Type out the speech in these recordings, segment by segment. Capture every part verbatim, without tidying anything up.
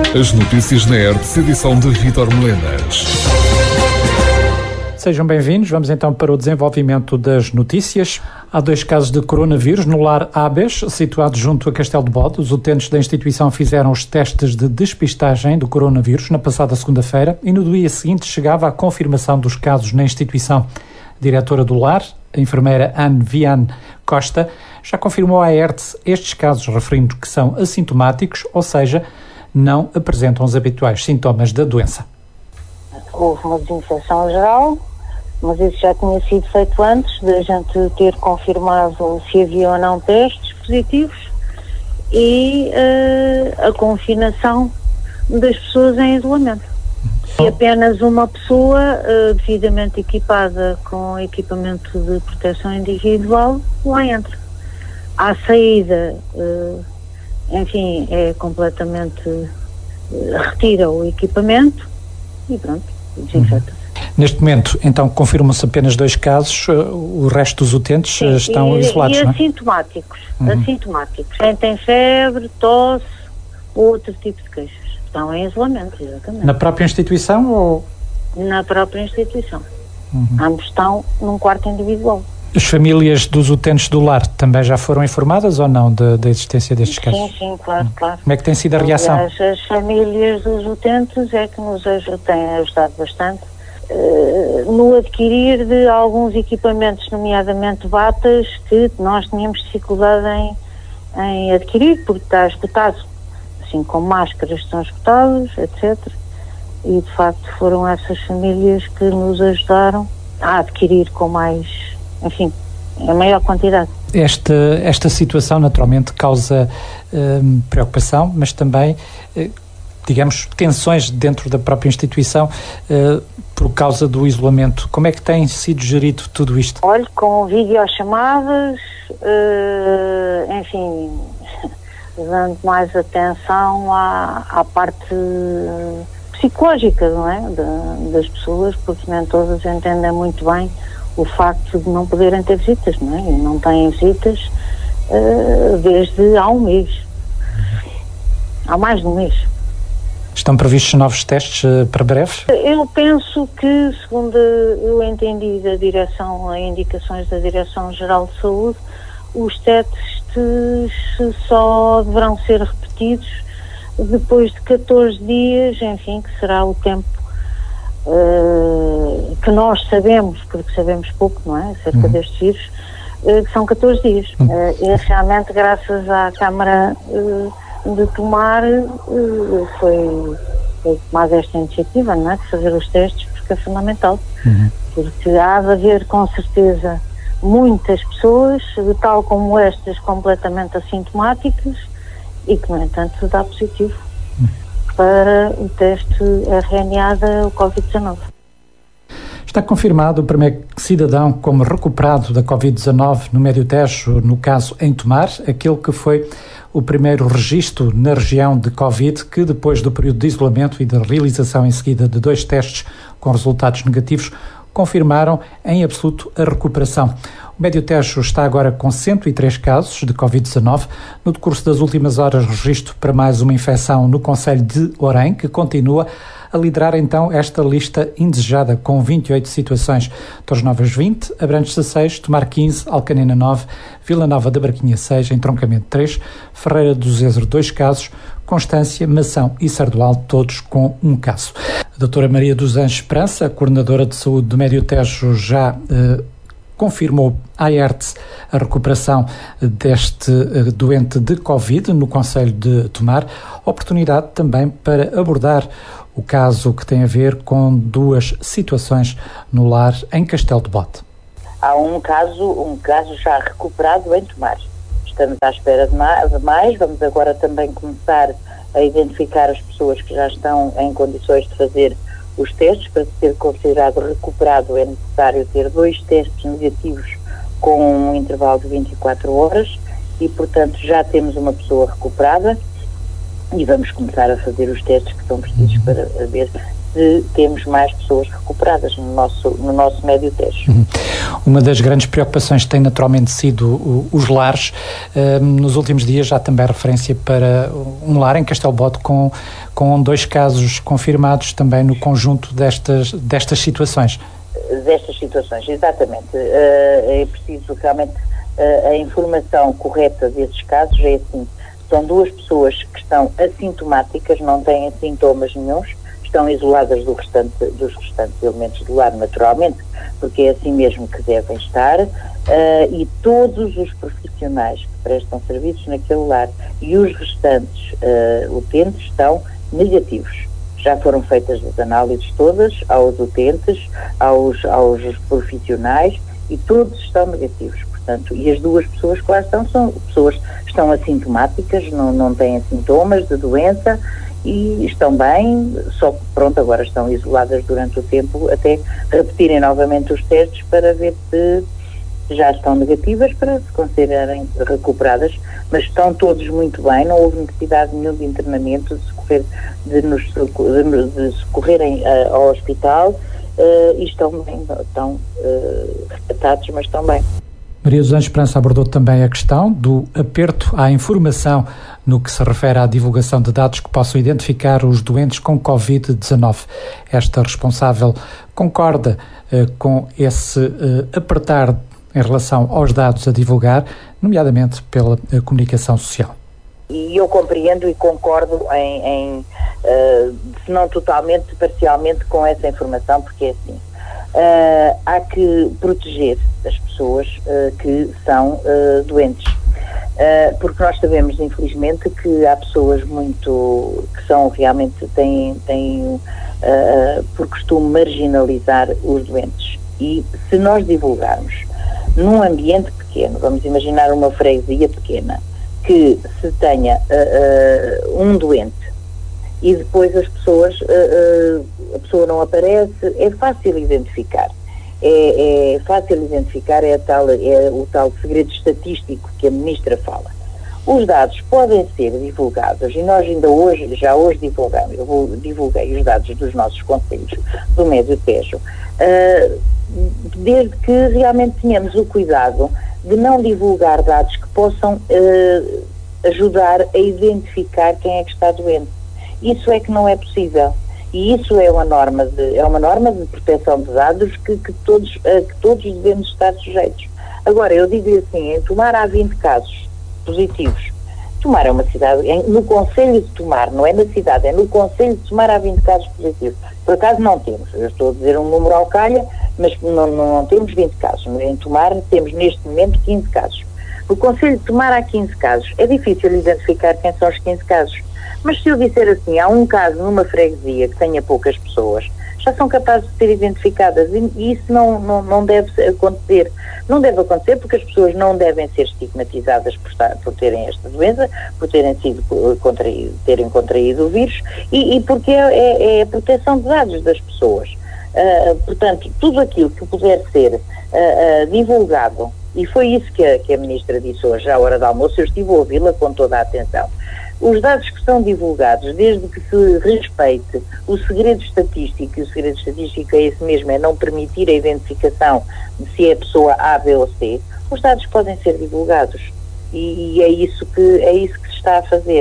As notícias na R T P, edição de Vítor Melenas. Sejam bem-vindos. Vamos então para o desenvolvimento das notícias. Há dois casos de coronavírus no lar Abes, situado junto a Castelo de Bode. Os utentes da instituição fizeram os testes de despistagem do coronavírus na passada segunda-feira e no dia seguinte chegava a confirmação dos casos na instituição. A diretora do lar, a enfermeira Anne Viane Costa, já confirmou à R T P estes casos, referindo que são assintomáticos, ou seja, não apresentam os habituais sintomas da doença. Houve uma desinfecção geral, mas isso já tinha sido feito antes de a gente ter confirmado se havia ou não testes positivos e uh, a confinação das pessoas em isolamento. E apenas uma pessoa uh, devidamente equipada com equipamento de proteção individual lá entra. À saída, uh, enfim, é completamente uh, retira o equipamento e pronto, desinfeta-se. Neste momento, então, confirmam-se apenas dois casos, o resto dos utentes Sim, estão e, isolados, e não é? assintomáticos, uhum. assintomáticos. Quem tem febre, tosse, outro tipo de queixas. Estão em isolamento, exatamente. Na própria instituição ou...? Na própria instituição. Uhum. Ambos estão num quarto individual. As famílias dos utentes do lar também já foram informadas ou não da, da existência destes casos? Sim, sim, claro, uhum. claro. Como é que tem sido a reação? Aliás, as famílias dos utentes é que nos aj- têm ajudado bastante uh, no adquirir de alguns equipamentos, nomeadamente batas, que nós tínhamos dificuldade em, em adquirir, porque está esgotado, assim como máscaras estão esgotadas, etcétera. E, de facto, foram essas famílias que nos ajudaram a adquirir com mais... enfim, a maior quantidade. Esta, esta situação naturalmente causa hum, preocupação, mas também, eh, digamos, tensões dentro da própria instituição eh, por causa do isolamento. Como é que tem sido gerido tudo isto? Olha, com videochamadas, eh, enfim, dando mais atenção à, à parte psicológica, não é? De, das pessoas, porque nem todas entendem muito bem o facto de não poderem ter visitas, não é? E não têm visitas uh, desde há um mês. Há mais de um mês. Estão previstos novos testes uh, para breve? Eu penso que, segundo eu entendi da direção, as indicações da Direção-Geral de Saúde, os testes só deverão ser repetidos depois de catorze dias, enfim, que será o tempo Uh, que nós sabemos, porque sabemos pouco, não é? Acerca uhum. destes vírus, uh, que são catorze dias. Uhum. Uh, e realmente, graças à Câmara uh, de Tomar, uh, foi, foi tomada esta iniciativa, não é? De fazer os testes, porque é fundamental. Uhum. Porque há de haver, com certeza, muitas pessoas, tal como estas, completamente assintomáticas e que, no entanto, dá positivo para o teste R N A da covid dezanove. Está confirmado o primeiro cidadão como recuperado da covid dezanove no Médio Tejo, no caso em Tomar, aquele que foi o primeiro registro na região de Covid, que depois do período de isolamento e da realização em seguida de dois testes com resultados negativos, confirmaram em absoluto a recuperação. O Médio Tejo está agora com cento e três casos de covid dezanove. No decurso das últimas horas, registro para mais uma infecção no concelho de Orém, que continua a liderar então esta lista indesejada com vinte e oito situações. Torres Novas vinte, Abrantes dezasseis, Tomar quinze, Alcanena nove, Vila Nova da Barquinha seis, Entroncamento três, Ferreira do Zezer dois casos, Constância, Mação e Sardual, todos com um caso. A doutora Maria dos Anjos Esperança, a coordenadora de saúde do Médio Tejo, já eh, confirmou à R T P a recuperação deste uh, doente de Covid no concelho de Tomar, oportunidade também para abordar o caso que tem a ver com duas situações no lar em Castelo de Bode. Há um caso, um caso já recuperado em Tomar. Estamos à espera de mais, vamos agora também começar a identificar as pessoas que já estão em condições de fazer os testes. Para ser considerado recuperado é necessário ter dois testes negativos com um intervalo de vinte e quatro horas e, portanto, já temos uma pessoa recuperada e vamos começar a fazer os testes que são precisos para ver se temos mais pessoas recuperadas no nosso, no nosso Médio Tejo. Uma das grandes preocupações tem naturalmente sido os lares. Nos últimos dias já também há referência para um lar em Castelo Bode com, com dois casos confirmados também no conjunto destas, destas situações. Destas situações, exatamente. É preciso realmente a informação correta desses casos. É assim, são duas pessoas que estão assintomáticas, não têm sintomas nenhuns, estão isoladas do restante, dos restantes elementos do lar, naturalmente, porque é assim mesmo que devem estar, uh, e todos os profissionais que prestam serviços naquele lar e os restantes uh, utentes estão negativos. Já foram feitas as análises todas aos utentes, aos, aos profissionais, e todos estão negativos. Portanto, e as duas pessoas que lá estão são pessoas que estão assintomáticas, não, não têm sintomas de doença e estão bem, só que pronto, agora estão isoladas durante o tempo até repetirem novamente os testes para ver se já estão negativas para se considerarem recuperadas, mas estão todos muito bem, não houve necessidade nenhuma de internamento, de, socorrer, de, nos, de, de socorrerem uh, ao hospital uh, e estão bem, estão uh, resgatados, mas estão bem. Maria dos Anjos Esperança abordou também a questão do aperto à informação no que se refere à divulgação de dados que possam identificar os doentes com covid dezanove. Esta responsável concorda uh, com esse uh, apertar em relação aos dados a divulgar, nomeadamente pela uh, comunicação social. E eu compreendo e concordo em, em uh, se não totalmente, parcialmente com essa informação, porque é assim, uh, há que proteger as pessoas uh, que são uh, doentes. Uh, porque nós sabemos, infelizmente, que há pessoas muito, que são realmente, têm, têm uh, por costume marginalizar os doentes. E se nós divulgarmos num ambiente pequeno, vamos imaginar uma freguesia pequena, que se tenha uh, uh, um doente e depois as pessoas, uh, uh, a pessoa não aparece, é fácil identificar. É, é fácil identificar, é, a tal, é o tal segredo estatístico que a Ministra fala. Os dados podem ser divulgados e nós ainda hoje, já hoje divulgamos, eu divulguei os dados dos nossos conselhos do Médio Tejo, uh, desde que realmente tenhamos o cuidado de não divulgar dados que possam uh, ajudar a identificar quem é que está doente. Isso é que não é possível. E isso é uma norma de, é uma norma de proteção de dados que, que, todos, uh, que todos devemos estar sujeitos. Agora, eu digo assim, em Tomar há vinte casos positivos. Tomar é uma cidade, em, no Conselho de Tomar, não é na cidade, é no Conselho de Tomar há vinte casos positivos. Por acaso não temos, eu estou a dizer um número ao calha, mas não, não, não temos vinte casos. Em Tomar temos neste momento quinze casos. No Conselho de Tomar há quinze casos. É difícil identificar quem são os quinze casos. Mas se eu disser assim, há um caso numa freguesia que tenha poucas pessoas, já são capazes de ser identificadas e isso não, não, não deve acontecer. Não deve acontecer porque as pessoas não devem ser estigmatizadas por, estar, por terem esta doença, por terem sido contraído, terem contraído o vírus e, e porque é, é, é a proteção de dados das pessoas. Uh, portanto, tudo aquilo que puder ser uh, uh, divulgado, e foi isso que a, que a Ministra disse hoje à hora do almoço, eu estive a ouvi-la com toda a atenção. Os dados que são divulgados, desde que se respeite o segredo estatístico, e o segredo estatístico é esse mesmo, é não permitir a identificação de se é a pessoa A, B ou C, os dados podem ser divulgados. E, e é, isso que, é isso que se está a fazer.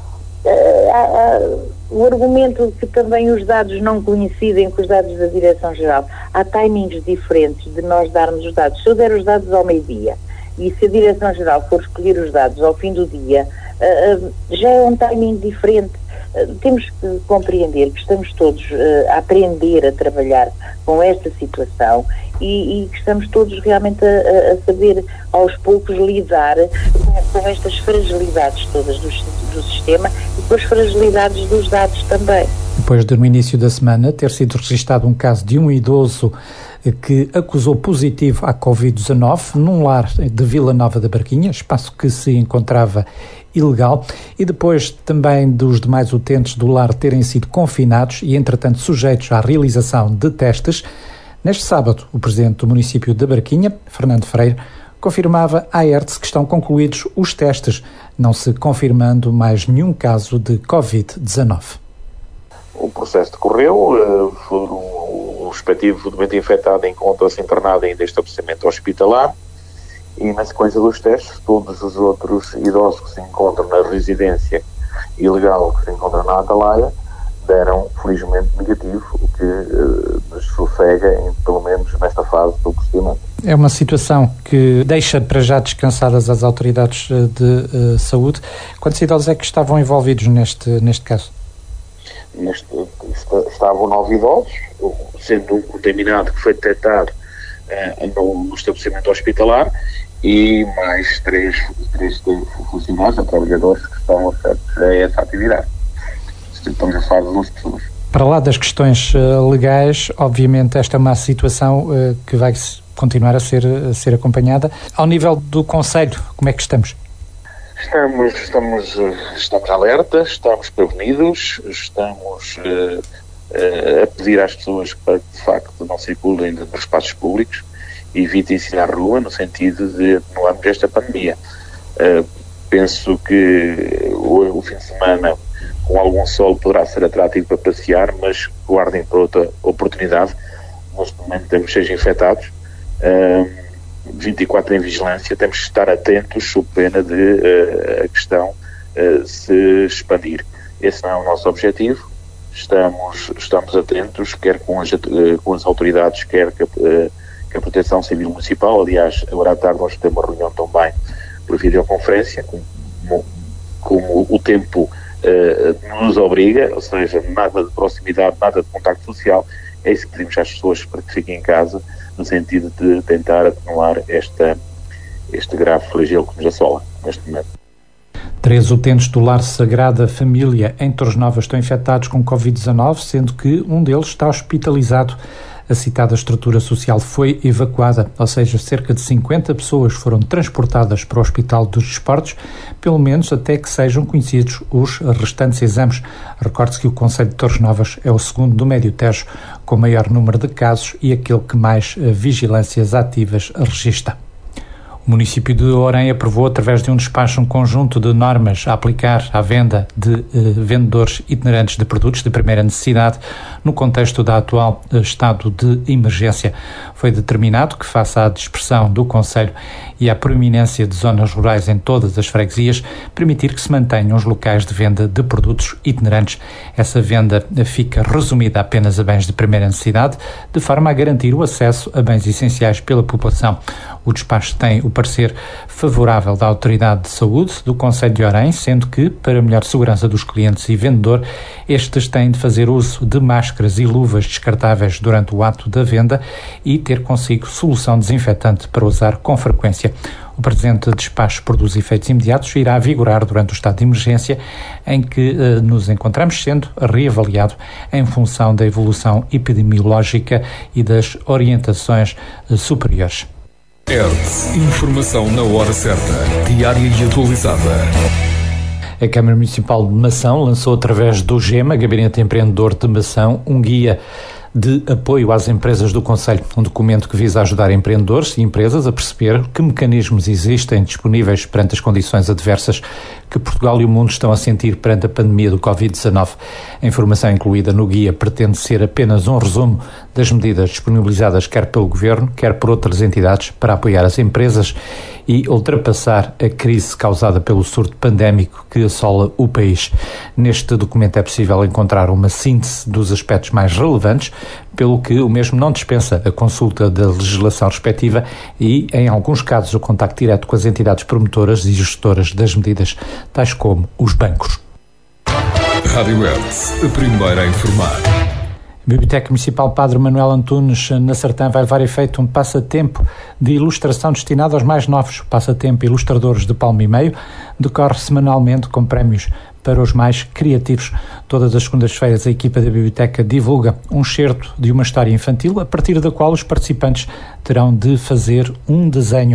Uh, há, há, o argumento de que também os dados não coincidem com os dados da Direção-Geral, há timings diferentes de nós darmos os dados. Se eu der os dados ao meio-dia e se a Direção-Geral for escolher os dados ao fim do dia, uh, uh, já é um timing diferente. Uh, temos que compreender que estamos todos uh, a aprender a trabalhar com esta situação e, e que estamos todos realmente a, a saber aos poucos lidar com, com estas fragilidades todas do, do sistema e com as fragilidades dos dados também. Depois de no início da semana ter sido registado um caso de um idoso que acusou positivo à covid dezanove num lar de Vila Nova da Barquinha, espaço que se encontrava ilegal, e depois também dos demais utentes do lar terem sido confinados e, entretanto, sujeitos à realização de testes, neste sábado, o presidente do município da Barquinha, Fernando Freire, confirmava à E R T S que estão concluídos os testes, não se confirmando mais nenhum caso de covid dezanove. O processo decorreu, foram respectivo doente infectado encontra-se internado ainda em estabelecimento hospitalar e, na sequência dos testes, todos os outros idosos que se encontram na residência ilegal que se encontra na Atalaia deram, felizmente, negativo, o que uh, nos sossega, em, pelo menos nesta fase do procedimento. É uma situação que deixa para já descansadas as autoridades de uh, saúde. Quantos idosos é que estavam envolvidos neste, neste caso? Neste, estavam nove idosos, sendo um contaminado que foi detectado uh, no, no estabelecimento hospitalar e mais três, três funcionários, trabalhadores que estão afetos a essa atividade. Estamos a falar de duas pessoas. Para lá das questões uh, legais, obviamente esta é uma situação uh, que vai continuar a ser, a ser acompanhada. Ao nível do Conselho, como é que estamos? Estamos, estamos, estamos alertas, estamos prevenidos, estamos uh, uh, a pedir às pessoas para que, de facto, não circulem nos espaços públicos e evitem ir à rua, no sentido de atenuarmos esta pandemia. Uh, penso que o, o fim de semana, com algum sol, poderá ser atrativo para passear, mas guardem para outra oportunidade. Neste momento temos seis infectados, uh, vinte e quatro em vigilância, temos que estar atentos sob pena de uh, a questão uh, se expandir. Esse não é o nosso objetivo, estamos, estamos atentos, quer com as, uh, com as autoridades, quer com a, uh, com a Proteção Civil Municipal. Aliás, agora à tarde vamos ter uma reunião também por videoconferência, como, como o tempo uh, nos obriga, ou seja, nada de proximidade, nada de contacto social. É isso que pedimos às pessoas, para que fiquem em casa, no sentido de tentar atenuar esta, este grave flagelo que nos assola neste momento. Três utentes do Lar Sagrada Família em Torres Novas estão infectados com covid dezanove, sendo que um deles está hospitalizado. A citada estrutura social foi evacuada, ou seja, cerca de cinquenta pessoas foram transportadas para o Hospital dos Desportos, pelo menos até que sejam conhecidos os restantes exames. Recorde-se que o Concelho de Torres Novas é o segundo do Médio Tejo com maior número de casos e aquele que mais vigilâncias ativas registra. O município de Orem aprovou, através de um despacho, um conjunto de normas a aplicar à venda de eh, vendedores itinerantes de produtos de primeira necessidade no contexto da atual eh, estado de emergência. Foi determinado que, face à dispersão do Concelho e à proeminência de zonas rurais em todas as freguesias, permitir que se mantenham os locais de venda de produtos itinerantes. Essa venda fica resumida apenas a bens de primeira necessidade, de forma a garantir o acesso a bens essenciais pela população. O despacho tem o parecer favorável da Autoridade de Saúde do Concelho de Orem, sendo que, para melhor segurança dos clientes e vendedor, estes têm de fazer uso de máscaras e luvas descartáveis durante o ato da venda e ter consigo solução desinfetante para usar com frequência. O presente despacho produz efeitos imediatos e irá vigorar durante o estado de emergência em que eh, nos encontramos, sendo reavaliado em função da evolução epidemiológica e das orientações eh, superiores. E R T, informação na hora certa, diária e atualizada. A Câmara Municipal de Mação lançou, através do GEMA, Gabinete Empreendedor de Mação, um guia de apoio às empresas do Concelho, um documento que visa ajudar empreendedores e empresas a perceber que mecanismos existem disponíveis perante as condições adversas que Portugal e o mundo estão a sentir perante a pandemia do covid dezanove. A informação incluída no guia pretende ser apenas um resumo das medidas disponibilizadas quer pelo Governo, quer por outras entidades para apoiar as empresas e ultrapassar a crise causada pelo surto pandémico que assola o país. Neste documento é possível encontrar uma síntese dos aspectos mais relevantes, pelo que o mesmo não dispensa a consulta da legislação respectiva e, em alguns casos, o contacto direto com as entidades promotoras e gestoras das medidas, tais como os bancos. Rádio E R T, a primeira a informar. A Biblioteca Municipal Padre Manuel Antunes, na Sertã, vai levar a efeito um passatempo de ilustração destinado aos mais novos. O passatempo Ilustradores de Palmo e Meio decorre semanalmente com prémios para os mais criativos. Todas as segundas-feiras a equipa da biblioteca divulga um excerto de uma história infantil, a partir da qual os participantes terão de fazer um desenho.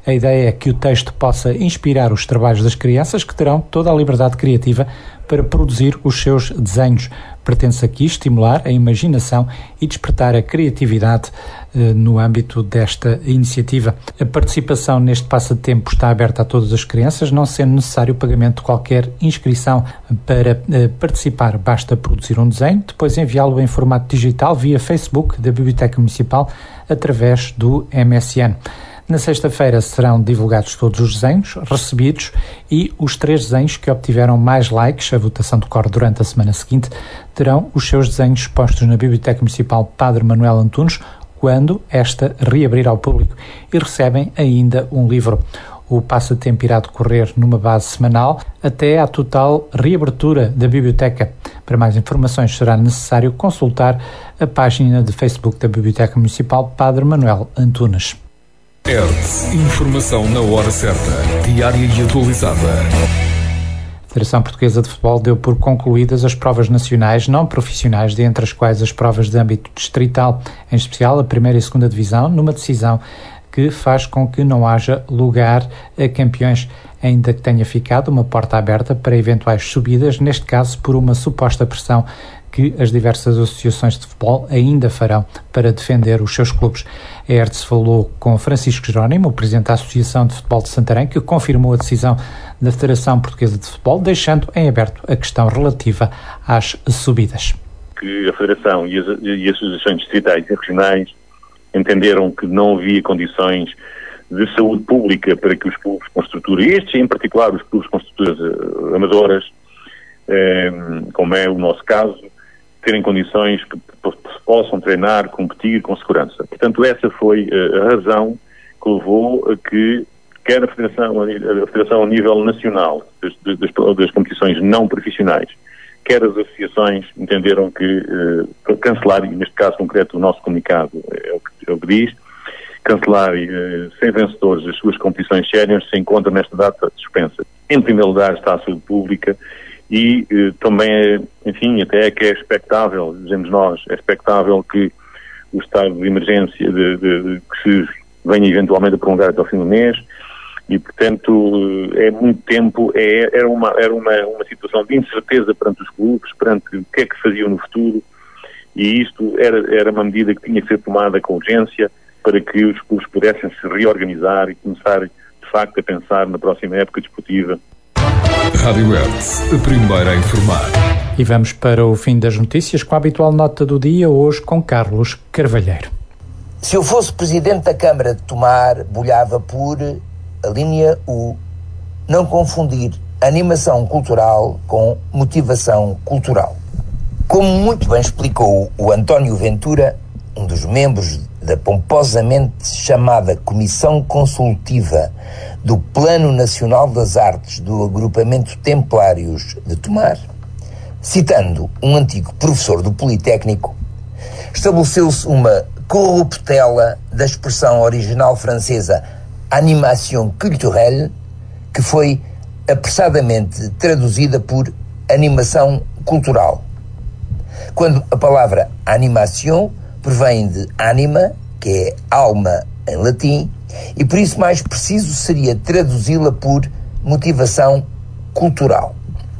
A ideia é que o texto possa inspirar os trabalhos das crianças, que terão toda a liberdade criativa para produzir os seus desenhos. Pretende-se aqui estimular a imaginação e despertar a criatividade eh, no âmbito desta iniciativa. A participação neste passatempo está aberta a todas as crianças, não sendo necessário o pagamento de qualquer inscrição. Para eh, participar, basta produzir um desenho, depois enviá-lo em formato digital via Facebook da Biblioteca Municipal através do M S N. Na sexta-feira serão divulgados todos os desenhos recebidos e os três desenhos que obtiveram mais likes, a votação decorre durante a semana seguinte, terão os seus desenhos expostos na Biblioteca Municipal Padre Manuel Antunes quando esta reabrir ao público e recebem ainda um livro. O passatempo irá decorrer numa base semanal até à total reabertura da biblioteca. Para mais informações será necessário consultar a página de Facebook da Biblioteca Municipal Padre Manuel Antunes. E R T, informação na hora certa, diária e atualizada. A Federação Portuguesa de Futebol deu por concluídas as provas nacionais não profissionais, dentre as quais as provas de âmbito distrital, em especial a primeira e segunda divisão, numa decisão que faz com que não haja lugar a campeões, ainda que tenha ficado uma porta aberta para eventuais subidas, neste caso por uma suposta pressão que as diversas associações de futebol ainda farão para defender os seus clubes. A E R T falou com Francisco Jerónimo, o presidente da Associação de Futebol de Santarém, que confirmou a decisão da Federação Portuguesa de Futebol, deixando em aberto a questão relativa às subidas. Que a Federação e as, e as associações distritais e regionais entenderam que não havia condições de saúde pública para que os clubes com estrutura, estes em particular os clubes com estruturas uh, amadoras, eh, como é o nosso caso, terem condições que possam treinar, competir com segurança. Portanto, essa foi uh, a razão que levou a que quer a Federação, a Federação a nível nacional das, das, das competições não profissionais, quer as associações entenderam que uh, cancelar, e neste caso concreto o nosso comunicado é o que, é o que diz, cancelar uh, sem vencedores as suas competições séniores se encontram nesta data suspensa. Em primeiro lugar está a saúde pública e uh, também, é, enfim, até é que é expectável, dizemos nós, é expectável que o estado de emergência de, de, de, que se venha eventualmente a prolongar até ao fim do mês. E, portanto, é muito tempo, é, era, uma, era uma, uma situação de incerteza perante os clubes, perante o que é que faziam no futuro, e isto era, era uma medida que tinha que ser tomada com urgência para que os clubes pudessem se reorganizar e começar, de facto, a pensar na próxima época desportiva. Rádio E R T, a primeira a informar. E vamos para o fim das notícias com a habitual nota do dia, hoje com Carlos Carvalheiro. Se eu fosse presidente da Câmara de Tomar, bolhava por... a linha U, não confundir animação cultural com motivação cultural. Como muito bem explicou o António Ventura, um dos membros da pomposamente chamada Comissão Consultiva do Plano Nacional das Artes do Agrupamento Templários de Tomar, citando um antigo professor do Politécnico, estabeleceu-se uma corruptela da expressão original francesa animation culturelle, que foi apressadamente traduzida por animação cultural. Quando a palavra animation provém de anima, que é alma em latim, e por isso mais preciso seria traduzi-la por motivação cultural.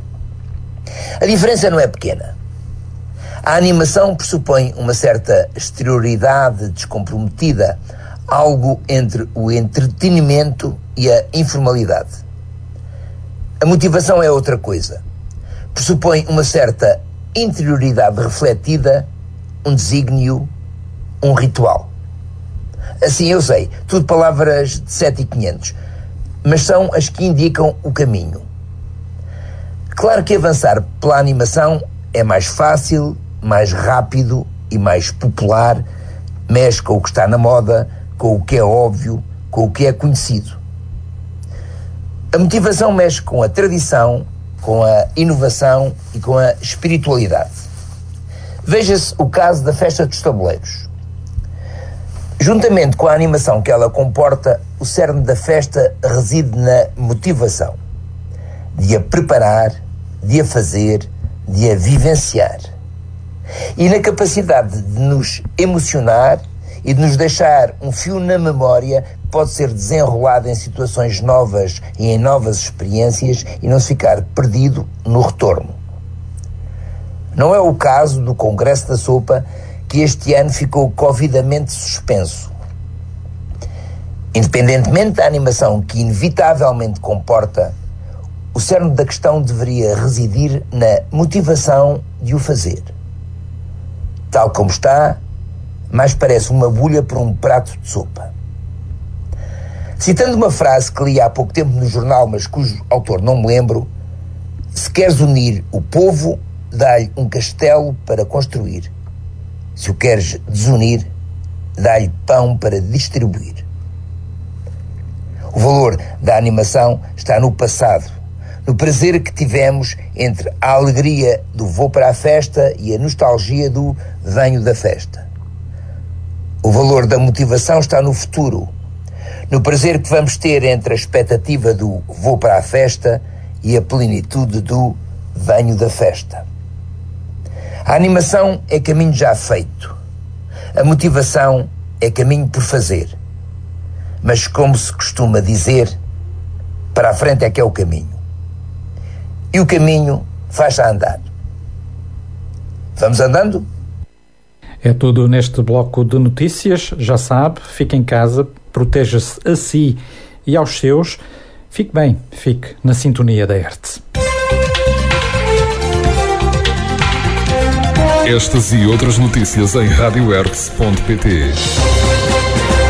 A diferença não é pequena. A animação pressupõe uma certa exterioridade descomprometida, algo entre o entretenimento e a informalidade. A motivação é outra coisa. Pressupõe uma certa interioridade refletida, um desígnio, um ritual. Assim, eu sei, tudo palavras de sete e quinhentos, mas são as que indicam o caminho. Claro que avançar pela animação é mais fácil, mais rápido e mais popular, mexe com o que está na moda, com o que é óbvio, com o que é conhecido. A motivação mexe com a tradição, com a inovação e com a espiritualidade. Veja-se o caso da Festa dos Tabuleiros. Juntamente com a animação que ela comporta, o cerne da festa reside na motivação, de a preparar, de a fazer, de a vivenciar. E na capacidade de nos emocionar e de nos deixar um fio na memória pode ser desenrolado em situações novas e em novas experiências e não se ficar perdido no retorno. Não é o caso do Congresso da Sopa, que este ano ficou covidamente suspenso. Independentemente da animação que inevitavelmente comporta, o cerne da questão deveria residir na motivação de o fazer. Tal como está, mais parece uma bulha por um prato de sopa. Citando uma frase que li há pouco tempo no jornal, mas cujo autor não me lembro, se queres unir o povo, dá-lhe um castelo para construir. Se o queres desunir, dá-lhe pão para distribuir. O valor da animação está no passado, no prazer que tivemos entre a alegria do vou para a festa e a nostalgia do venho da festa. O valor da motivação está no futuro, no prazer que vamos ter entre a expectativa do vou para a festa e a plenitude do venho da festa. A animação é caminho já feito. A motivação é caminho por fazer. Mas, como se costuma dizer, para a frente é que é o caminho. E o caminho faz-se a andar. Vamos andando? É tudo neste bloco de notícias. Já sabe, fique em casa, proteja-se a si e aos seus. Fique bem, fique na sintonia da Hertz. Estas e outras notícias em rádio hertz ponto pt.